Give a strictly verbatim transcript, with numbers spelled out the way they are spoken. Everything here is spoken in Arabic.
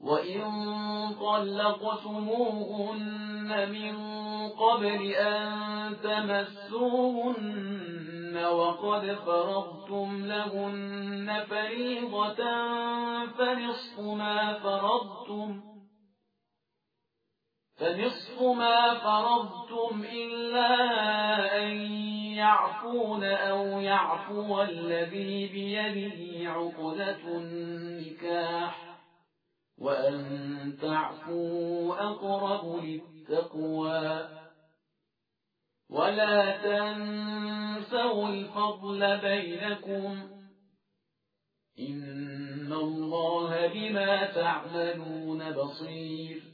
وإن طلقتموهن من قبل أن تمسوهن وقد فرضتم لهن فريضة فنصف ما فرضتم فنصف ما فرضتم إلا أن يعفون أو يعفو الذي بيده عقدة النكاح وأن تعفوا أقرب للتقوى ولا تنسوا الفضل بينكم إن الله بما تعملون بصير